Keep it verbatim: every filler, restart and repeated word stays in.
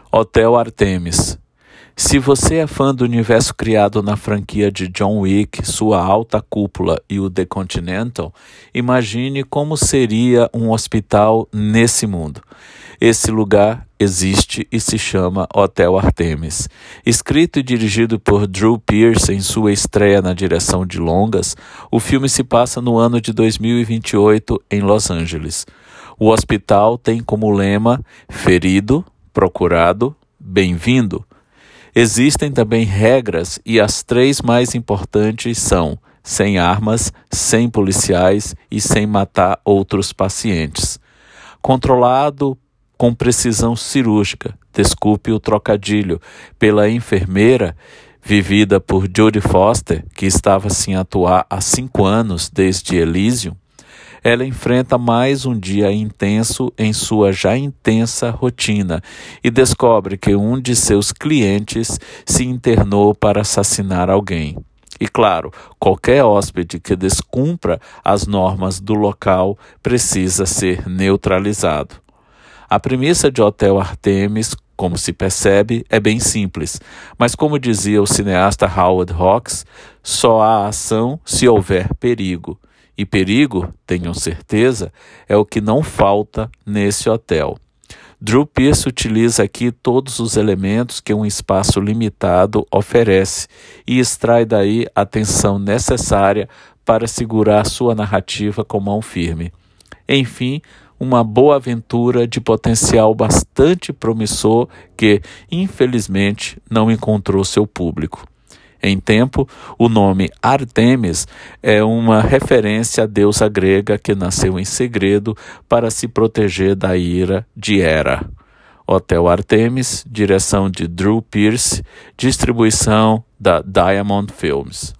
Hotel Artemis. Se você é fã do universo criado na franquia de John Wick, sua alta cúpula e o The Continental, imagine como seria um hospital nesse mundo. Esse lugar existe e se chama Hotel Artemis. Escrito e dirigido por Drew Pearce em sua estreia na direção de longas, o filme se passa no ano de dois mil e vinte e oito em Los Angeles. O hospital tem como lema ferido, procurado, bem-vindo. Existem também regras e as três mais importantes são sem armas, sem policiais e sem matar outros pacientes. Controlado com precisão cirúrgica, desculpe o trocadilho, pela enfermeira, vivida por Jodie Foster, que estava sem atuar há cinco anos desde Elysium, ela enfrenta mais um dia intenso em sua já intensa rotina e descobre que um de seus clientes se internou para assassinar alguém. E claro, qualquer hóspede que descumpra as normas do local precisa ser neutralizado. A premissa de Hotel Artemis, como se percebe, é bem simples, mas como dizia o cineasta Howard Hawks, só há ação se houver perigo. E perigo, tenham certeza, é o que não falta nesse hotel. Drew Pearce utiliza aqui todos os elementos que um espaço limitado oferece e extrai daí a tensão necessária para segurar sua narrativa com mão firme. Enfim, uma boa aventura de potencial bastante promissor que, infelizmente, não encontrou seu público. Em tempo, o nome Artemis é uma referência à deusa grega que nasceu em segredo para se proteger da ira de Hera. Hotel Artemis, direção de Drew Pearce, distribuição da Diamond Films.